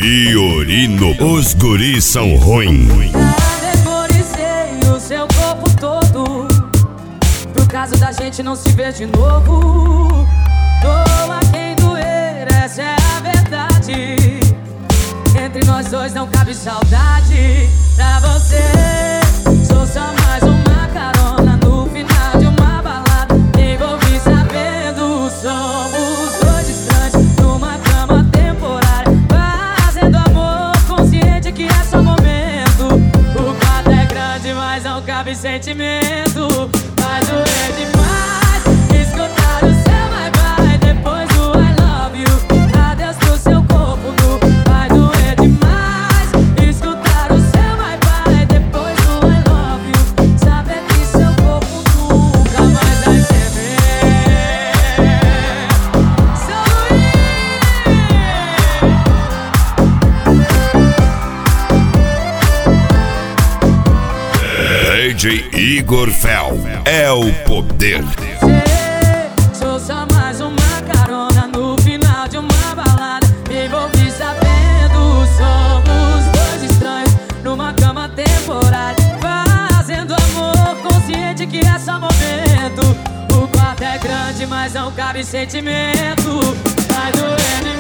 Fiorino, os guris são ruins. Decorizei o seu corpo todo, pro caso da gente não se ver de novo. Doa quem doer, essa é a verdade. Entre nós dois não cabe saudade. Pra você, sou só mais uma carona no final de uma balada. Envolvi sabendo, somos dois estranhos numa cama temporária, fazendo amor consciente que é só momento. O quarto é grande, mas não cabe sentimento. Vai doer demais escutar o seu bye-bye depois do I love you. Adeus pro seu corpo nu. Vai doer demais escutar o seu bye-bye depois do I love you. Saber que seu corpo nunca mais vai ser meu. Sou DJ Igor Fel é o poder. Sou só mais uma carona no final de uma balada. Me envolvi sabendo, somos dois estranhos numa cama temporária, fazendo amor consciente que é só momento. O quarto é grande, mas não cabe sentimento. Vai doer.